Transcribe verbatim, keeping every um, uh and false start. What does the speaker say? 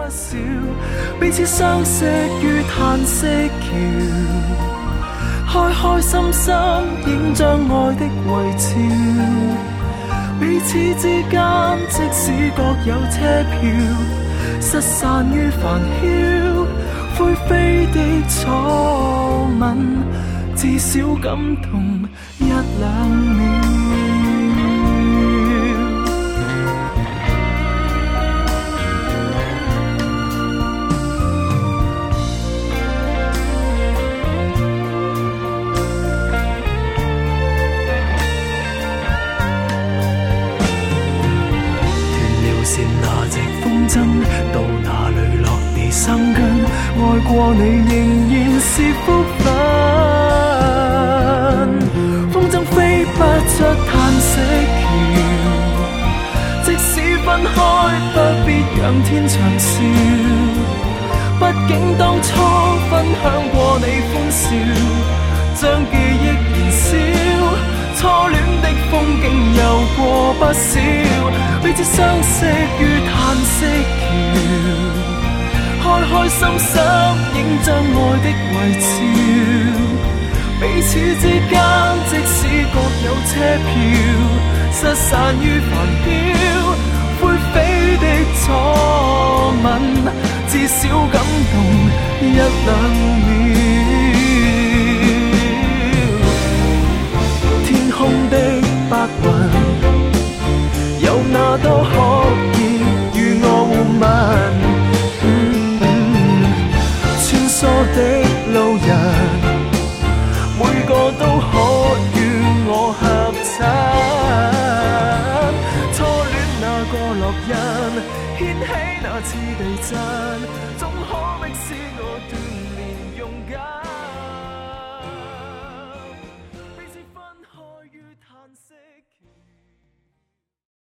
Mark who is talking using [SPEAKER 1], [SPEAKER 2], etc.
[SPEAKER 1] 少，彼此相識於嘆息橋，開開心心影張愛的遺照，彼此之間即使各有車票，失散於煩囂，灰飛的初吻，至少感動一兩秒。到哪裏落地生根，愛過你仍然是福分。風箏飛不出嘆息橋，即使分開不必仰天長嘯，畢竟當初分享過你歡笑，將記憶燃燒，初戀的風景遊過不少，彼此相識於嘆息橋，開開心心影張愛的遺照，彼此之間即使各有車票，失散於煩囂，灰飛的初吻，至少感動一兩秒。天空的白雲，有那多可以與我互吻，嗯嗯，穿梭的路人，每個都可與我合襯，初戀那個烙印，掀起那次地震。